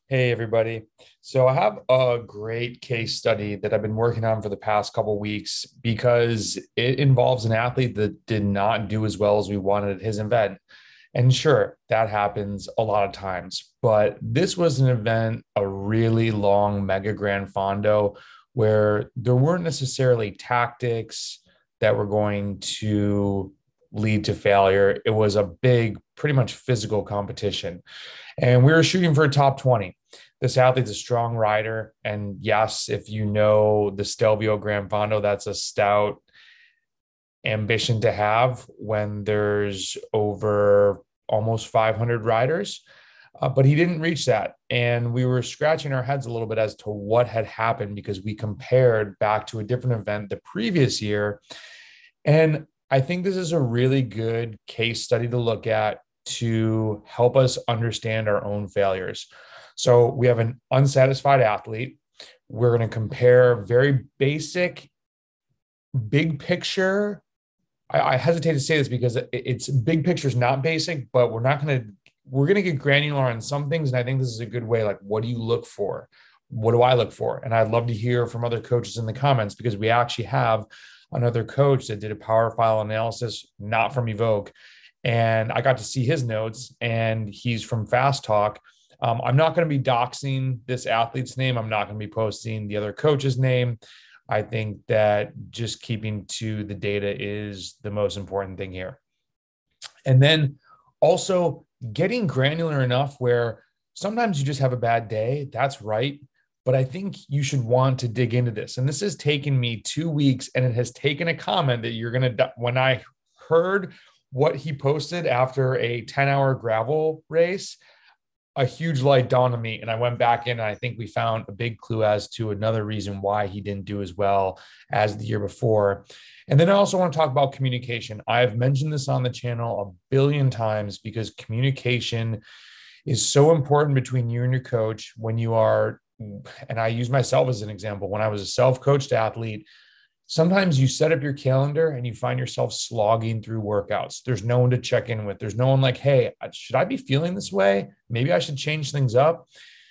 Hey, everybody. So I have a great case study that I've been working on for the past couple weeks because it involves an athlete that did not do as well as we wanted at his event. And sure, that happens a lot of times, but this was an event, a really long mega grand fondo where there weren't necessarily tactics that were going to lead to failure. It was a big, pretty much physical competition. And we were shooting for a top 20. This athlete's a strong rider. And yes, if you know the Stelvio Gran Fondo, that's a stout ambition to have when there's over almost 500 riders. But he didn't reach that. And we were scratching our heads a little bit as to what had happened because we compared back to a different event the previous year. And I think this is a really good case study to look at to help us understand our own failures. So we have an unsatisfied athlete. We're going to compare very basic, big picture. I hesitate to say this because it's big picture is not basic, but we're going to get granular on some things. And I think this is a good way. Like, what do you look for? What do I look for? And I'd love to hear from other coaches in the comments because we actually have another coach that did a power file analysis, not from Evoke. And I got to see his notes, and he's from Fast Talk. I'm not going to be doxing this athlete's name. I'm not going to be posting the other coach's name. I think that just keeping to the data is the most important thing here. And then also getting granular enough where sometimes you just have a bad day. That's right. But I think you should want to dig into this. And this has taken me 2 weeks, and it has taken a comment that you're going to, when I heard what he posted after a 10-hour gravel race, a huge light dawned on me. And I went back in, and I think we found a big clue as to another reason why he didn't do as well as the year before. And then I also want to talk about communication. I've mentioned this on the channel a billion times because communication is so important between you and your coach when you are, and I use myself as an example. When I was a self-coached athlete, sometimes you set up your calendar and you find yourself slogging through workouts. There's no one to check in with. There's no one like, hey, should I be feeling this way? Maybe I should change things up.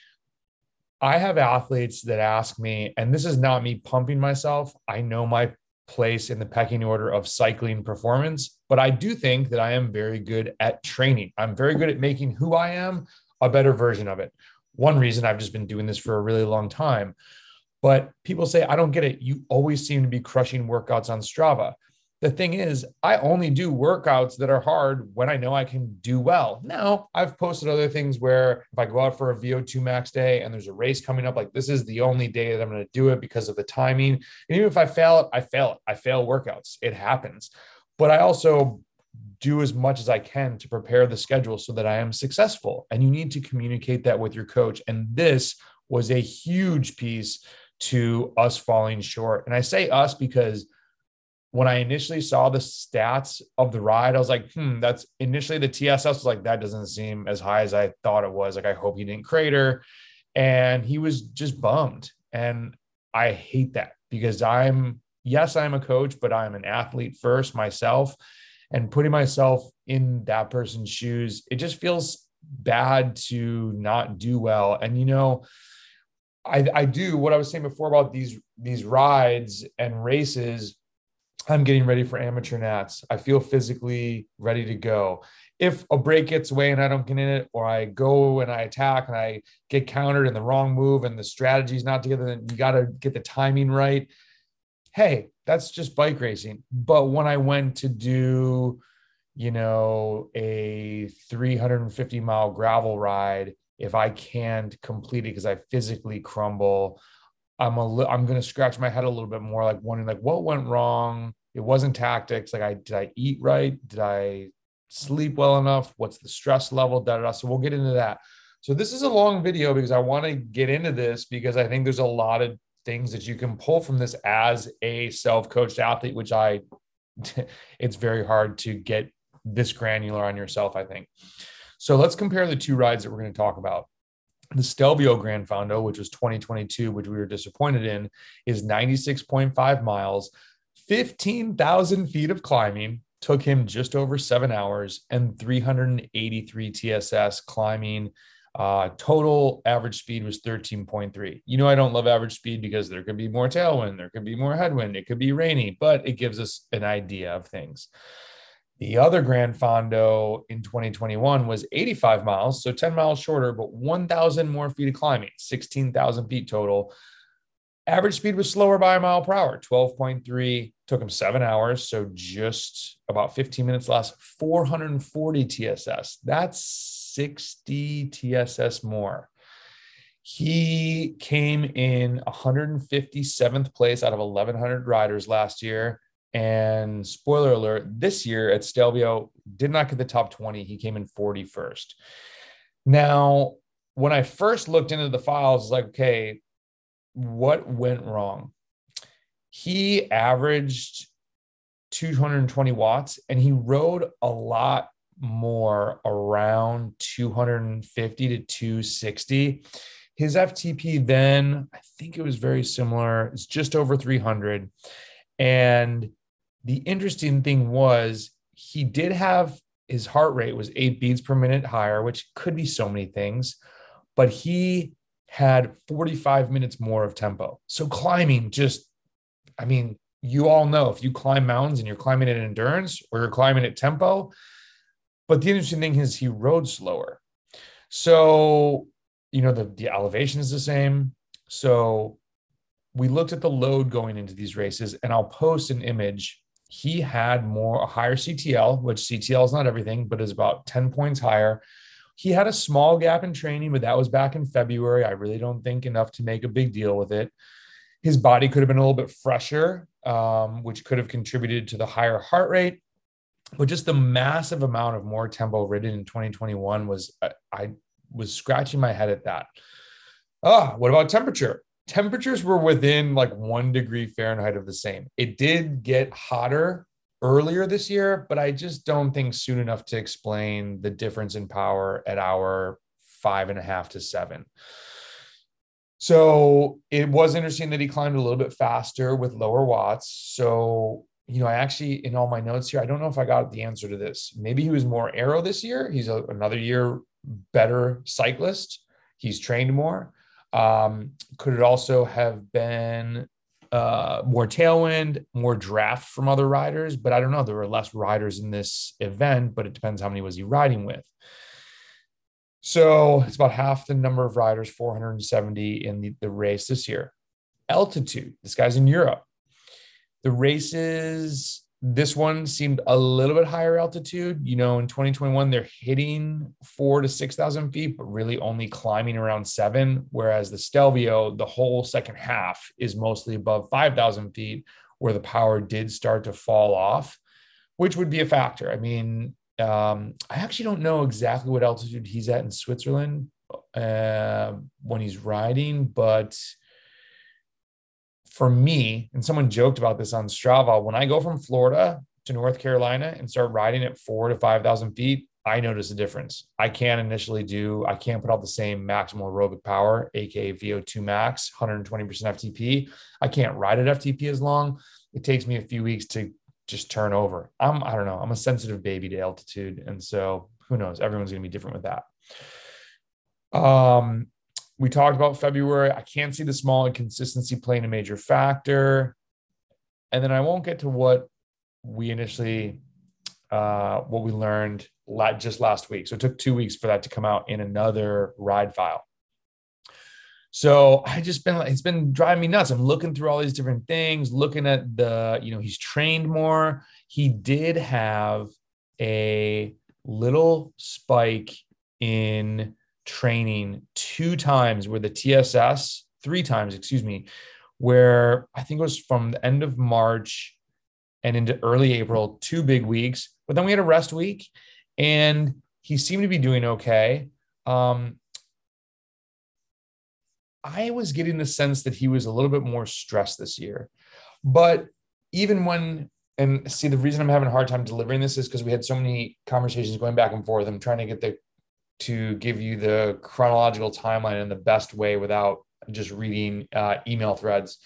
I have athletes that ask me, and this is not me pumping myself. I know my place in the pecking order of cycling performance, but I do think that I am very good at training. I'm very good at making who I am a better version of it. One reason I've just been doing this for a really long time. But people say, I don't get it. You always seem to be crushing workouts on Strava. The thing is, I only do workouts that are hard when I know I can do well. Now, I've posted other things where if I go out for a VO2 max day and there's a race coming up, like this is the only day that I'm going to do it because of the timing. And even if I fail it, I fail it. I fail workouts. It happens. But I also do as much as I can to prepare the schedule so that I am successful. And you need to communicate that with your coach. And this was a huge piece to us falling short. And I say us because when I initially saw the stats of the ride, I was like, that's initially the TSS was like, that doesn't seem as high as I thought it was. Like, I hope he didn't crater. And he was just bummed. And I hate that because yes, I'm a coach, but I'm an athlete first myself. And putting myself in that person's shoes, it just feels bad to not do well. And, I do what I was saying before about these rides and races. I'm getting ready for amateur nats. I feel physically ready to go. If a break gets away and I don't get in it, or I go and I attack and I get countered in the wrong move and the strategy's not together, then you got to get the timing right. Hey, that's just bike racing. But when I went to do, a 350-mile gravel ride, if I can't complete it because I physically crumble, I'm going to scratch my head a little bit more, like wondering like what went wrong. It wasn't tactics. Like, did I eat right? Did I sleep well enough? What's the stress level? Da, da, da. So we'll get into that. So this is a long video because I want to get into this because I think there's a lot of things that you can pull from this as a self-coached athlete, which it's very hard to get this granular on yourself, I think. So let's compare the two rides that we're going to talk about. The Stelvio Gran Fondo, which was 2022, which we were disappointed in, is 96.5 miles, 15,000 feet of climbing, took him just over 7 hours, and 383 TSS climbing Total average speed was 13.3. I don't love average speed because there could be more tailwind, there could be more headwind, it could be rainy, but it gives us an idea of things. The other Grand Fondo in 2021 was 85 miles, so 10 miles shorter, but 1,000 more feet of climbing, 16,000 feet total. Average speed was slower by a mile per hour, 12.3, took him 7 hours. So just about 15 minutes less, 440 TSS. That's 60 TSS more. He came in 157th place out of 1,100 riders last year. And spoiler alert, this year at Stelvio did not get the top 20. He came in 41st. Now, when I first looked into the files, I was like, okay, what went wrong? He averaged 220 watts and he rode a lot more, around 250 to 260. His FTP then, I think it was very similar. It's just over 300. And the interesting thing was he did have, his heart rate was 8 beats per minute higher, which could be so many things, but he had 45 minutes more of tempo. So climbing just, I mean, you all know if you climb mountains and you're climbing at endurance or you're climbing at tempo. But the interesting thing is he rode slower. So, the elevation is the same. So we looked at the load going into these races, and I'll post an image. He had a higher CTL, which CTL is not everything, but is about 10 points higher. He had a small gap in training, but that was back in February. I really don't think enough to make a big deal with it. His body could have been a little bit fresher, which could have contributed to the higher heart rate. But just the massive amount of more tempo ridden in 2021 I was scratching my head at that. What about temperature? Temperatures were within like 1 degree Fahrenheit of the same. It did get hotter earlier this year, but I just don't think soon enough to explain the difference in power at hour 5.5 to 7. So it was interesting that he climbed a little bit faster with lower watts. So, I actually, in all my notes here, I don't know if I got the answer to this. Maybe he was more aero this year. He's another year better cyclist. He's trained more. Could it also have been more tailwind, more draft from other riders? But I don't know. There were less riders in this event, but it depends how many was he riding with. So it's about half the number of riders, 470 in the race this year. Altitude. This guy's in Europe. The races, this one seemed a little bit higher altitude. In 2021, they're hitting 4,000 to 6,000 feet, but really only climbing around 7. Whereas the Stelvio, the whole second half is mostly above 5,000 feet, where the power did start to fall off, which would be a factor. I mean, I actually don't know exactly what altitude he's at in Switzerland when he's riding, but for me, and someone joked about this on Strava, when I go from Florida to North Carolina and start riding at 4,000 to 5,000 feet, I notice a difference. I can't put out the same maximal aerobic power, aka VO2 max, 120% FTP. I can't ride at FTP as long. It takes me a few weeks to just turn over. I don't know. I'm a sensitive baby to altitude. And so who knows? Everyone's going to be different with that. We talked about February. I can't see the small inconsistency playing a major factor. And then I won't get to what we learned just last week. So it took 2 weeks for that to come out in another ride file. So it's been driving me nuts. I'm looking through all these different things, looking at he's trained more. He did have a little spike in training 3 times, where I think it was from the end of March and into early April, 2 big weeks. But then we had a rest week and he seemed to be doing okay. I was getting the sense that he was a little bit more stressed this year. But even the reason I'm having a hard time delivering this is because we had so many conversations going back and forth. I'm trying to to give you the chronological timeline in the best way without just reading email threads.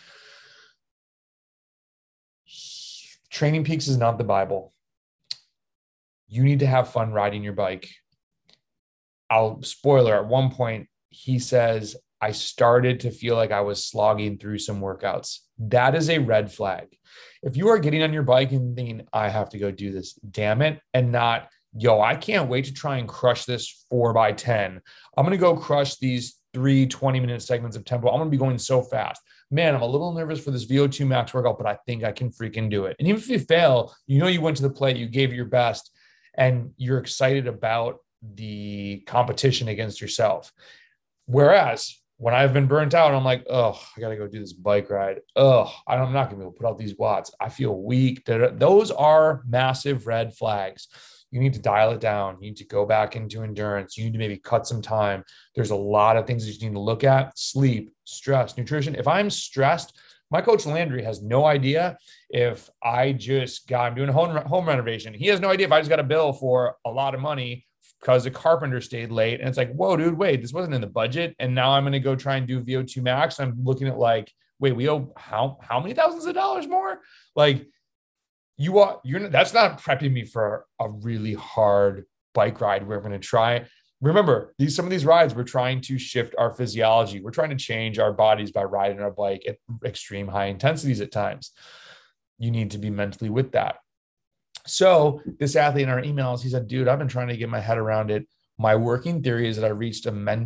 Training Peaks is not the Bible. You need to have fun riding your bike. I'll spoiler at one point, he says, I started to feel like I was slogging through some workouts. That is a red flag. If you are getting on your bike and thinking, I have to go do this, damn it, and not, yo, I can't wait to try and crush this 4x10. I'm going to go crush these 3 20-minute segments of tempo. I'm going to be going so fast. Man, I'm a little nervous for this VO2 max workout, but I think I can freaking do it. And even if you fail, you know you went to the plate, you gave it your best, and you're excited about the competition against yourself. Whereas when I've been burnt out, I'm like, oh, I got to go do this bike ride. Oh, I'm not going to be able to put out these watts. I feel weak. Those are massive red flags. You need to dial it down. You need to go back into endurance. You need to maybe cut some time. There's a lot of things that you need to look at: sleep, stress, nutrition. If I'm stressed, my coach Landry has no idea if I'm doing a home renovation. He has no idea if I just got a bill for a lot of money because the carpenter stayed late. And it's like, whoa, dude, wait, this wasn't in the budget. And now I'm going to go try and do VO2 max. I'm looking at like, wait, we owe how many thousands of dollars more? Like, that's not prepping me for a really hard bike ride where I'm going to try. Remember, some of these rides, we're trying to shift our physiology. We're trying to change our bodies by riding our bike at extreme high intensities at times. You need to be mentally with that. So this athlete in our emails, he said, dude, I've been trying to get my head around it. My working theory is that I reached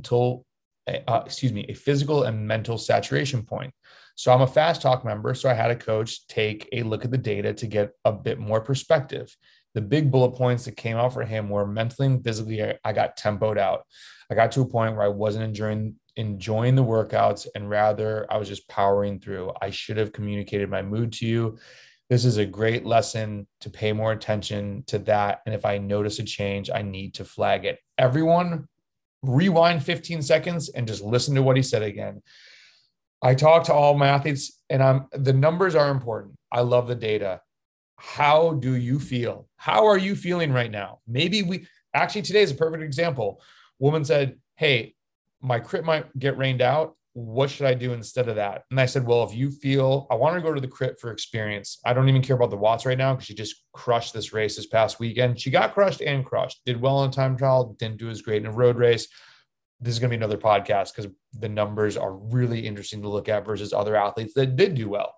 a physical and mental saturation point. So I'm a Fast Talk member. So I had a coach take a look at the data to get a bit more perspective. The big bullet points that came out for him were mentally and physically, I got tempoed out. I got to a point where I wasn't enjoying the workouts, and rather I was just powering through. I should have communicated my mood to you. This is a great lesson to pay more attention to that. And if I notice a change, I need to flag it. Everyone rewind 15 seconds and just listen to what he said again. I talk to all my athletes, and the numbers are important. I love the data. How do you feel? How are you feeling right now? Today is a perfect example. Woman said, hey, my crit might get rained out. What should I do instead of that? And I said, well, if you feel, I want to go to the crit for experience. I don't even care about the watts right now because she just crushed this race this past weekend. She got crushed, did well in a time trial, didn't do as great in a road race. This is going to be another podcast because the numbers are really interesting to look at versus other athletes that did do well.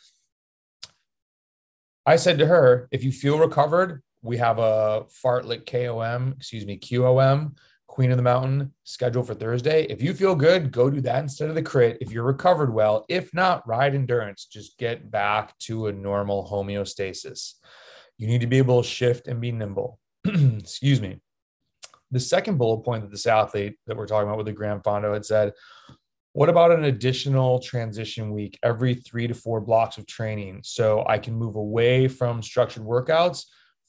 I said to her, if you feel recovered, we have a fartlek QOM, Queen of the Mountain, scheduled for Thursday. If you feel good, go do that instead of the crit. If you're recovered well, if not, ride endurance. Just get back to a normal homeostasis. You need to be able to shift and be nimble. Excuse me. The second bullet point that this athlete that we're talking about with the Gran Fondo had said, what about an additional transition week every 3 to 4 blocks of training so I can move away from structured workouts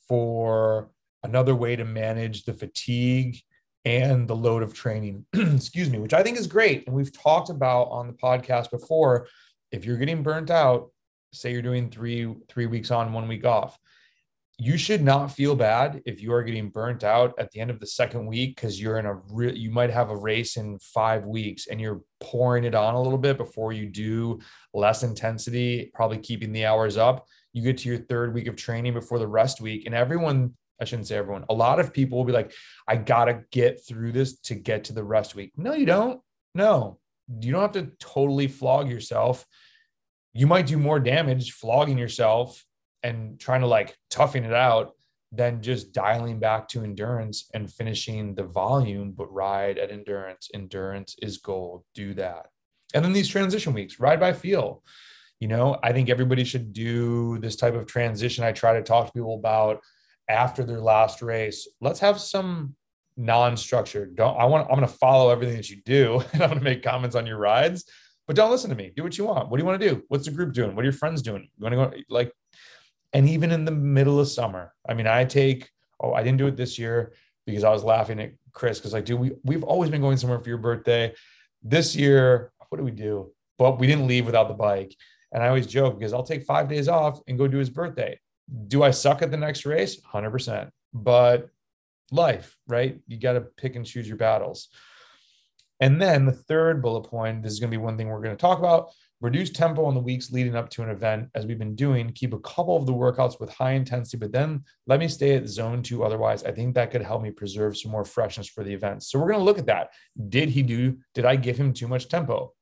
for another way to manage the fatigue and the load of training, excuse me, which I think is great. And we've talked about on the podcast before, if you're getting burnt out, say you're doing three weeks on, 1 week off, you should not feel bad if you are getting burnt out at the end of the second week because you're you might have a race in 5 weeks and you're pouring it on a little bit before you do less intensity, probably keeping the hours up. You get to your 3rd week of training before the rest week, and I shouldn't say everyone, a lot of people will be like, I got to get through this to get to the rest week. No, you don't. No, you don't have to totally flog yourself. You might do more damage flogging yourself and trying to toughen it out than just dialing back to endurance and finishing the volume, but ride at endurance. Endurance is gold. Do that. And then these transition weeks, ride by feel. I think everybody should do this type of transition. I try to talk to people about after their last race. Let's have some non-structured. I'm going to follow everything that you do, and I'm going to make comments on your rides, but don't listen to me. Do what you want. What do you want to do? What's the group doing? What are your friends doing? You want to go and even in the middle of summer, I didn't do it this year because I was laughing at Chris because we've always been going somewhere for your birthday. This year, what do we do? But we didn't leave without the bike. And I always joke because I'll take 5 days off and go do his birthday. Do I suck at the next race? 100%. But life, right? You got to pick and choose your battles. And then the third bullet point, this is going to be one thing we're going to talk about: reduce tempo in the weeks leading up to an event, as we've been doing. Keep a couple of the workouts with high intensity, but then let me stay at zone 2. Otherwise, I think that could help me preserve some more freshness for the event. So we're going to look at that. Did I give him too much tempo?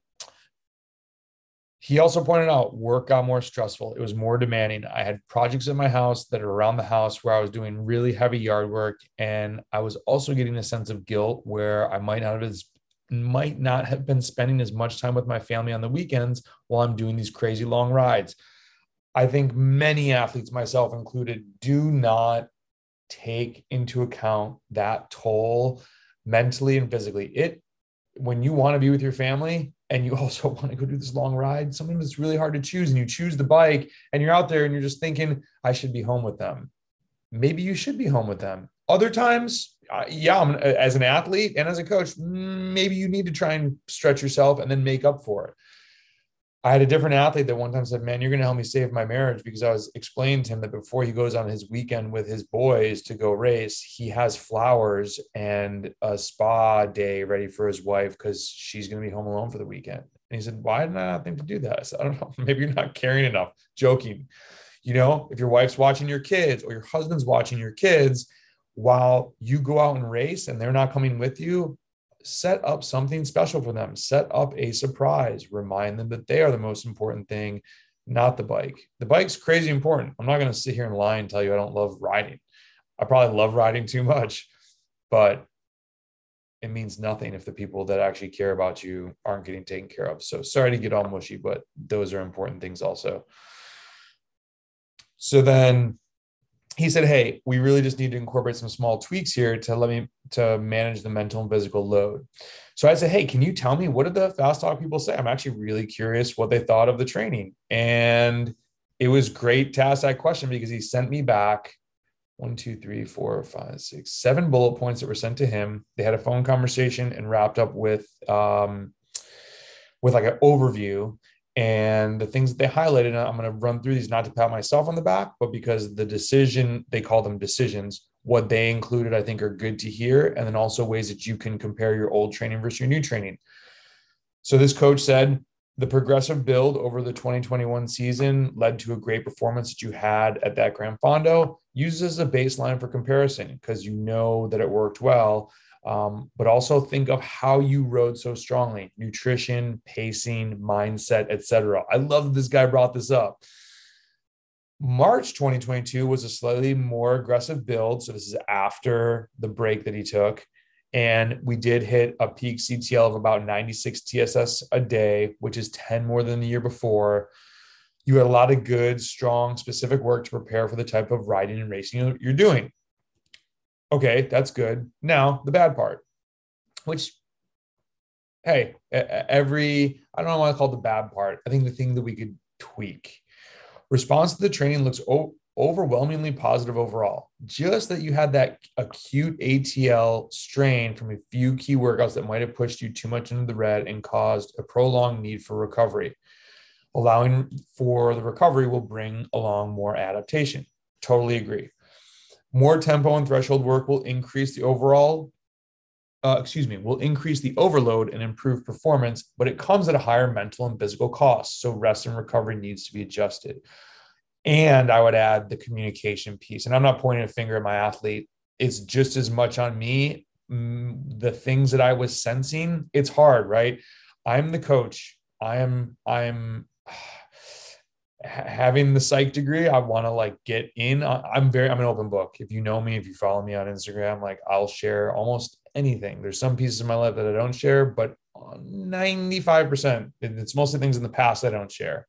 He also pointed out work got more stressful. It was more demanding. I had projects in my house that are around the house where I was doing really heavy yard work. And I was also getting a sense of guilt where I might not have been spending as much time with my family on the weekends while I'm doing these crazy long rides. I think many athletes, myself included, do not take into account that toll mentally and physically. When you want to be with your family and you also want to go do this long ride, sometimes it's really hard to choose, and you choose the bike and you're out there and you're just thinking, I should be home with them. Maybe you should be home with them. Other times, as an athlete and as a coach, maybe you need to try and stretch yourself and then make up for it. I had a different athlete that one time said, man, you're going to help me save my marriage, because I was explaining to him that before he goes on his weekend with his boys to go race, he has flowers and a spa day ready for his wife because she's going to be home alone for the weekend. And he said, why did I not think to do that? I said, I don't know. Maybe you're not caring enough. Joking. If your wife's watching your kids or your husband's watching your kids while you go out and race and they're not coming with you, set up something special for them. Set up a surprise. Remind them that they are the most important thing, not the bike. The bike's crazy important. I'm not going to sit here and lie and tell you I don't love riding. I probably love riding too much, but it means nothing if the people that actually care about you aren't getting taken care of. So sorry to get all mushy, but those are important things also. So then he said, hey, we really just need to incorporate some small tweaks here to manage the mental and physical load. So I said, hey, can you tell me, what did the Fast Talk people say? I'm actually really curious what they thought of the training. And it was great to ask that question, because he sent me back 7 bullet points that were sent to him. They had a phone conversation and wrapped up with like an overview. And the things that they highlighted, I'm going to run through these, not to pat myself on the back, but because they call them decisions. What they included, I think, are good to hear. And then also ways that you can compare your old training versus your new training. So this coach said, the progressive build over the 2021 season led to a great performance that you had at that Gran Fondo. Use as a baseline for comparison, because you know that it worked well. But also think of how you rode so strongly: nutrition, pacing, mindset, etc. I love that this guy brought this up. March 2022 was a slightly more aggressive build. So this is after the break that he took. And we did hit a peak CTL of about 96 TSS a day, which is 10 more than the year before. You had a lot of good, strong, specific work to prepare for the type of riding and racing you're doing. Okay, that's good. Now, the bad part, which, hey, I don't know what I call the bad part. I think the thing that we could tweak. Response to the training looks overwhelmingly positive overall. Just that you had that acute ATL strain from a few key workouts that might have pushed you too much into the red and caused a prolonged need for recovery. Allowing for the recovery will bring along more adaptation. Totally agree. More tempo and threshold work will increase the overload and improve performance, but it comes at a higher mental and physical cost. So rest and recovery needs to be adjusted. And I would add the communication piece. And I'm not pointing a finger at my athlete. It's just as much on me. The things that I was sensing, it's hard, right? I'm the coach. I'm having the psych degree. I want to get in. I'm an open book. If you know me, if you follow me on Instagram, I'll share almost anything. There's some pieces of my life that I don't share, but 95%, it's mostly things in the past I don't share.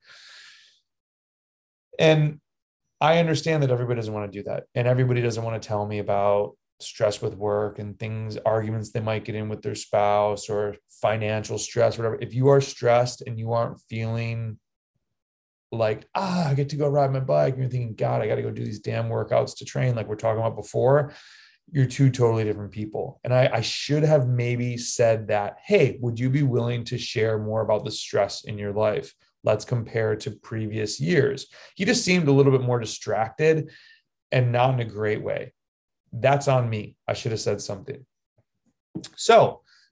And I understand that everybody doesn't want to do that. And everybody doesn't want to tell me about stress with work and arguments they might get in with their spouse, or financial stress, whatever. If you are stressed and you aren't feeling I get to go ride my bike, and you're thinking, God, I got to go do these damn workouts to train, like we're talking about before, you're two totally different people. And I should have maybe said that, hey, would you be willing to share more about the stress in your life? Let's compare to previous years. He just seemed a little bit more distracted, and not in a great way. That's on me. I should have said something. So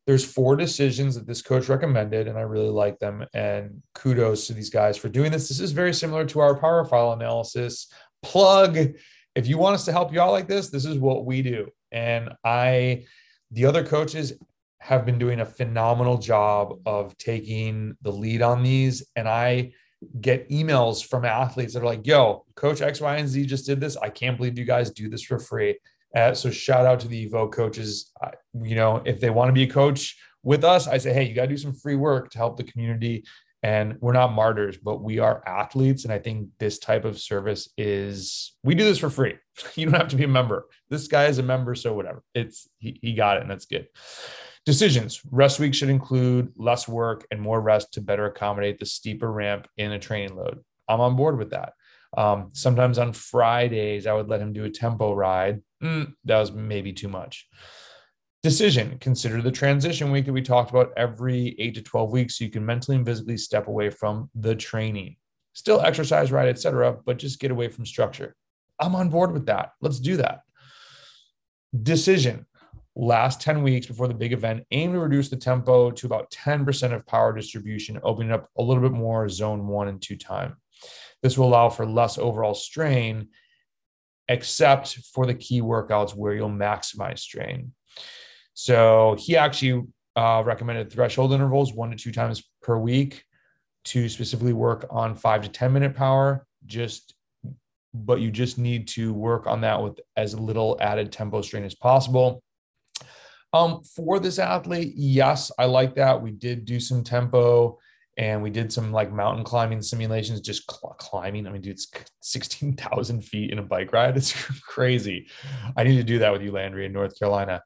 There's 4 decisions that this coach recommended, and I really like them. And kudos to these guys for doing this. This is very similar to our power file analysis. Plug, if you want us to help you out like this is what we do. And the other coaches have been doing a phenomenal job of taking the lead on these. And I get emails from athletes that are like, yo, coach X, Y, and Z just did this. I can't believe you guys do this for free. So shout out to the Evo coaches. If they want to be a coach with us, I say, hey, you got to do some free work to help the community. And we're not martyrs, but we are athletes. And I think this type of service we do this for free. You don't have to be a member. This guy is a member, so whatever. He got it, and that's good. Decisions. Rest week should include less work and more rest to better accommodate the steeper ramp in a training load. I'm on board with that. Sometimes on Fridays, I would let him do a tempo ride. That was maybe too much. Decision. Consider the transition week that we talked about every 8 to 12 weeks so you can mentally and physically step away from the training. Still exercise, ride, etc., but just get away from structure. I'm on board with that. Let's do that. Decision. Last 10 weeks before the big event, aim to reduce the tempo to about 10% of power distribution, opening up a little bit more zone 1 and 2 time. This will allow for less overall strain, except for the key workouts where you'll maximize strain. So he actually recommended threshold intervals 1 to 2 times per week to specifically work on 5 to 10 minute power. But you just need to work on that with as little added tempo strain as possible. For this athlete, yes, I like that. We did do some tempo and we did some like mountain climbing simulations, just climbing. I mean, dude, it's 16,000 feet in a bike ride. It's crazy. I need to do that with you, Landry, in North Carolina.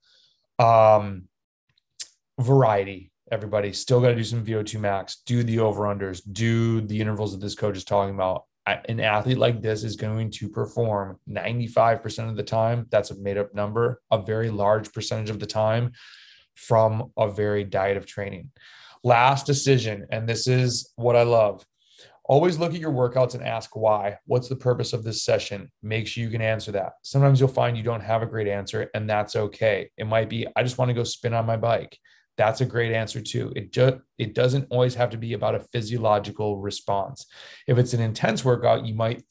Variety, everybody still got to do some VO2 max, do the over-unders, do the intervals that this coach is talking about. An athlete like this is going to perform 95% of the time. That's a made up number, a very large percentage of the time from a varied diet of training. Last decision, and this is what I love. Always look at your workouts and ask why. What's the purpose of this session? Make sure you can answer that. Sometimes you'll find you don't have a great answer, and that's okay. It might be, I just want to go spin on my bike. That's a great answer too. It doesn't always have to be about a physiological response. If it's an intense workout, you might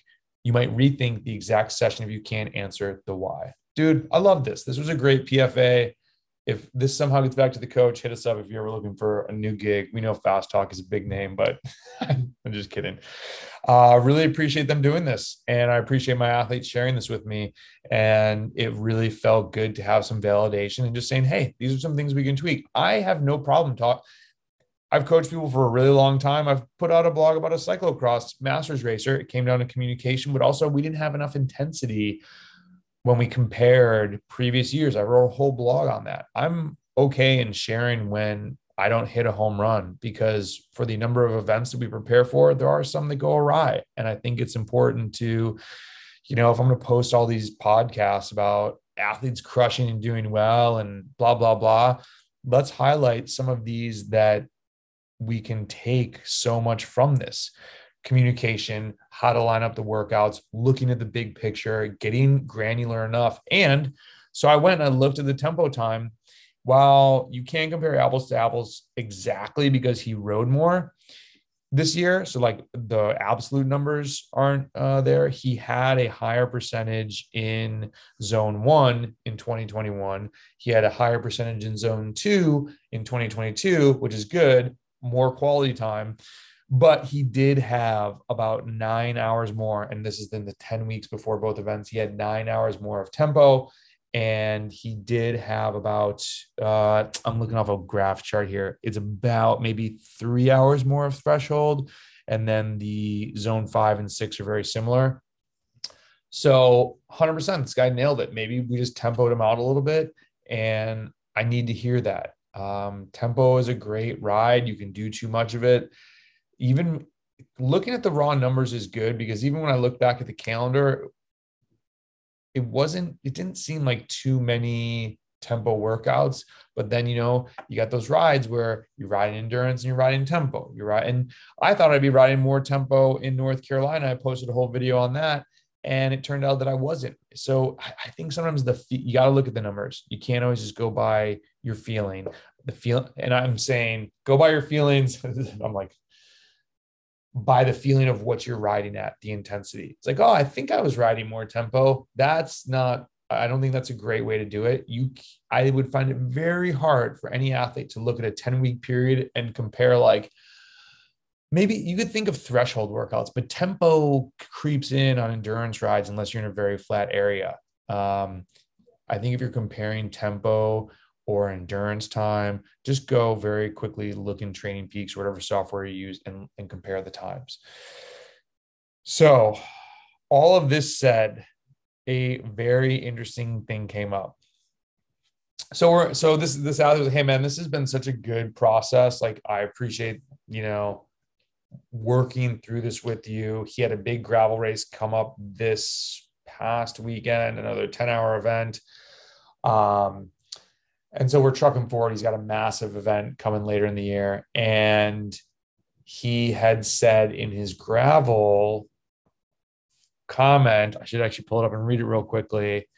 rethink the exact session if you can't answer the why. Dude, I love this. This was a great PFA. If this somehow gets back to the coach, hit us up if you're ever looking for a new gig. We know Fast Talk is a big name, but I'm just kidding. Really appreciate them doing this. And I appreciate my athletes sharing this with me. And it really felt good to have some validation and just saying, hey, these are some things we can tweak. I have no problem I've coached people for a really long time. I've put out a blog about a cyclocross masters racer. It came down to communication, but also we didn't have enough intensity when we compared previous years. I wrote a whole blog on that. I'm okay in sharing when I don't hit a home run, because for the number of events that we prepare for, there are some that go awry. And I think it's important to, if I'm going to post all these podcasts about athletes crushing and doing well and blah, blah, blah, let's highlight some of these that we can take so much from this. Communication, how to line up the workouts, looking at the big picture, getting granular enough. And so I went and I looked at the tempo time. While you can't compare apples to apples exactly because he rode more this year, so like the absolute numbers aren't there, he had a higher percentage in zone 1 in 2021. He had a higher percentage in zone 2 in 2022, which is good, more quality time. But he did have about 9 hours more. And this is in the 10 weeks before both events. He had 9 hours more of tempo. And he did have about, I'm looking off a graph chart here. It's about maybe 3 hours more of threshold. And then the zone 5 and 6 are very similar. So 100%, this guy nailed it. Maybe we just tempoed him out a little bit. And I need to hear that. Tempo is a great ride. You can do too much of it. Even looking at the raw numbers is good, because even when I look back at the calendar, it didn't seem like too many tempo workouts. But then, you got those rides where you ride in endurance and you're riding tempo. And I thought I'd be riding more tempo in North Carolina. I posted a whole video on that, and it turned out that I wasn't. So I think sometimes you got to look at the numbers. You can't always just go by your feeling. the feel, and I'm saying go by your feelings. I'm like, by the feeling of what you're riding at, the intensity. It's like, oh, I think I was riding more tempo. That's not, I don't think that's a great way to do it. I would find it very hard for any athlete to look at a 10-week period and compare, like, maybe you could think of threshold workouts, but tempo creeps in on endurance rides unless you're in a very flat area. I think if you're comparing tempo or endurance time, just go very quickly, look in Training Peaks or whatever software you use, and compare the times. So, all of this said, a very interesting thing came up. So this out there, hey man, this has been such a good process. Like, I appreciate, working through this with you. He had a big gravel race come up this past weekend, another 10-hour event. And so we're trucking forward. He's got a massive event coming later in the year. And he had said in his gravel comment, I should actually pull it up and read it real quickly.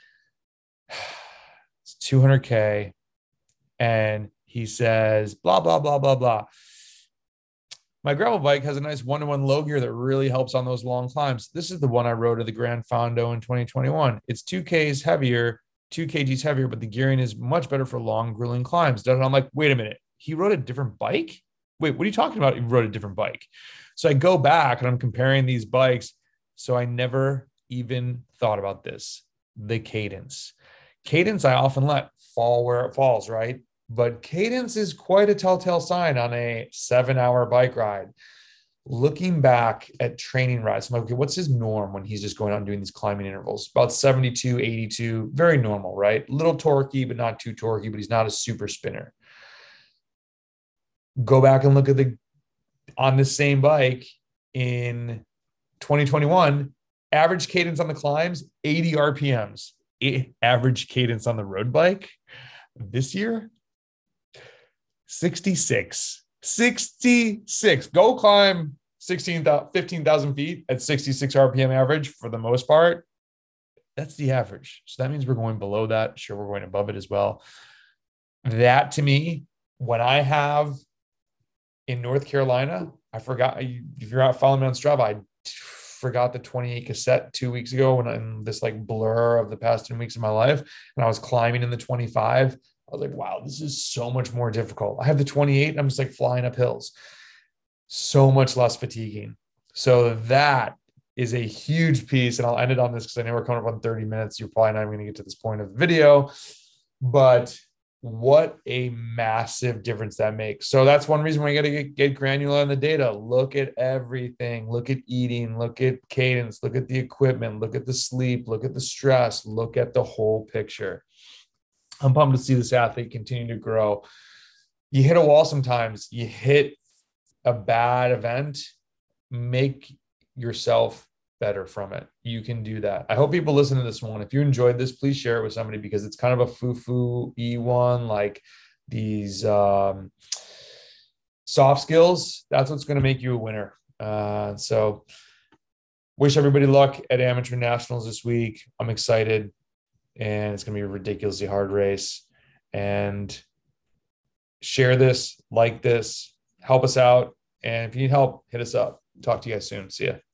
It's 200K. And he says, blah, blah, blah, blah, blah. My gravel bike has a nice one-to-one low gear that really helps on those long climbs. This is the one I rode at the Gran Fondo in 2021. It's 2 kgs heavier, but the gearing is much better for long, grueling climbs. And I'm like, wait a minute. He rode a different bike? Wait, what are you talking about? He rode a different bike. So I go back and I'm comparing these bikes. So I never even thought about this. The cadence. Cadence, I often let fall where it falls, right? But cadence is quite a telltale sign on a 7-hour bike ride. Looking back at training rides, I'm like, okay, what's his norm when he's just going out and doing these climbing intervals? About 72, 82, very normal, right? Little torquey, but not too torquey, but he's not a super spinner. Go back and look at on the same bike in 2021, average cadence on the climbs, 80 RPMs. Average cadence on the road bike this year, 66. Go climb 15,000 feet at 66 RPM average for the most part. That's the average. So that means we're going below that. Sure, we're going above it as well. That to me, when I have in North Carolina, I forgot, if you're out following me on Strava, I forgot the 28 cassette 2 weeks ago when I'm this like blur of the past 10 weeks of my life. And I was climbing in the 25. I was like, wow, this is so much more difficult. I have the 28. I'm just like flying up hills. So much less fatiguing. So that is a huge piece. And I'll end it on this because I know we're coming up on 30 minutes. You're probably not even going to get to this point of the video, but what a massive difference that makes. So that's one reason why you got to get granular on the data. Look at everything. Look at eating. Look at cadence. Look at the equipment. Look at the sleep. Look at the stress. Look at the whole picture. I'm pumped to see this athlete continue to grow. You hit a wall sometimes. You hit a bad event. Make yourself better from it. You can do that. I hope people listen to this one. If you enjoyed this, please share it with somebody because it's kind of a foo-foo-y one, like these soft skills. That's what's going to make you a winner. So wish everybody luck at Amateur Nationals this week. I'm excited, and it's going to be a ridiculously hard race. And share this, like this, help us out. And if you need help, hit us up. Talk to you guys soon. See ya.